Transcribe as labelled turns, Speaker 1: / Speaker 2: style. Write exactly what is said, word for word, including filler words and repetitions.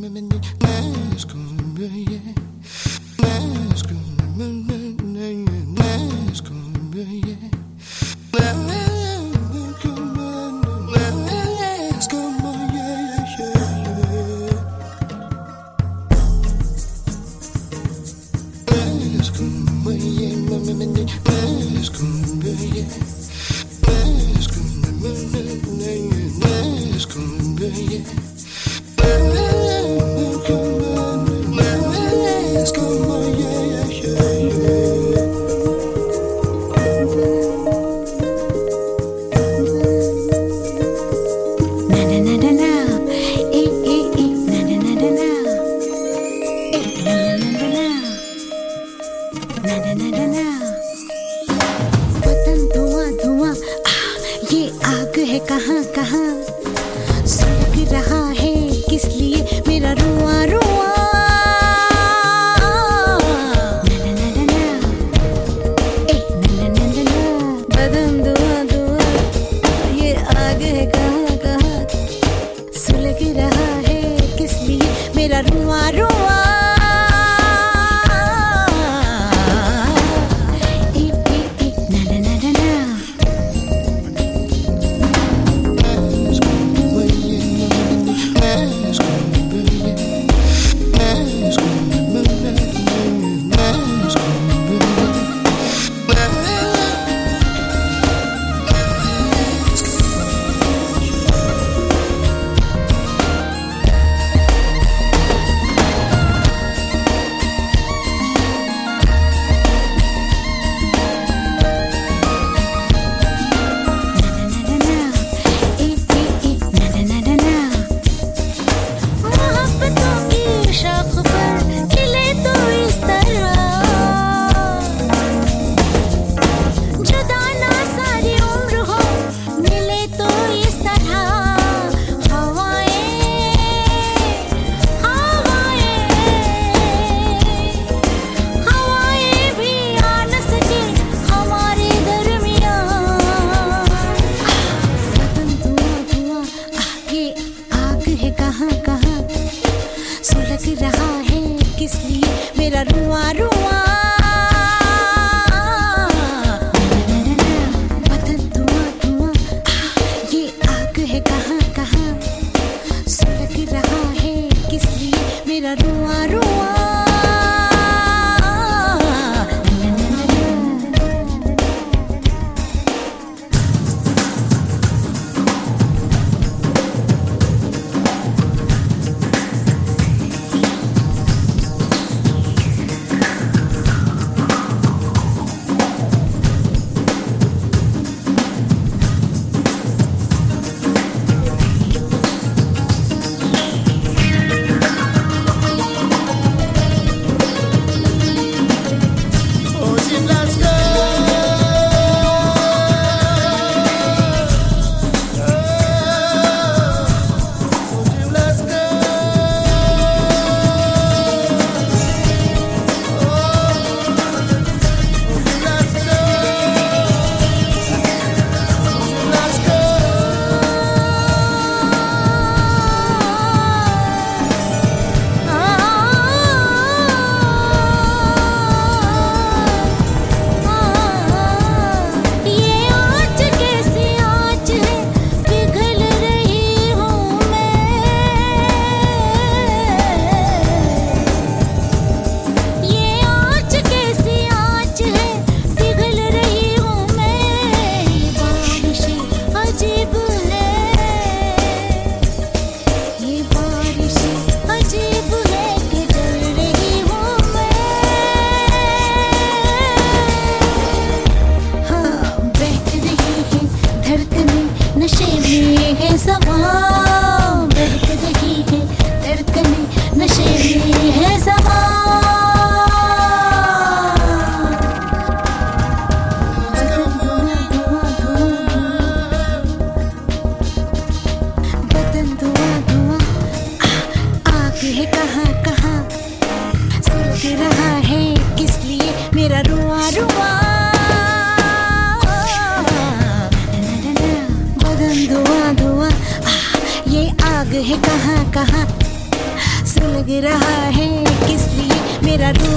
Speaker 1: वतन धुआं धुआं, ये आग है कहाँ कहाँ, सुलग रहा है किस लिए मेरा रुआं रुआं। बदन धुआं धुआं, ये आग है कहाँ कहाँ, सुलग रहा है किस लिए मेरा रुआं रुआं। सुलग रहा है किस लिए मेरा रुआं रुआं। वतन धुआं धुआं, ये आग है कहाँ कहाँ, सुलग रहा है किस लिए मेरा रुआं रुआं। नशे में है सवां, बहक रही है धड़कनें, नशे में है सवां। बदन धुआं धुआं, आग है कहाँ कहाँ, सुलग रहा है किस लिए मेरा रुआं रुआं। धुआं धुआं, ये आग है कहाँ कहाँ, सुलग रहा है किस लिए मेरा रूह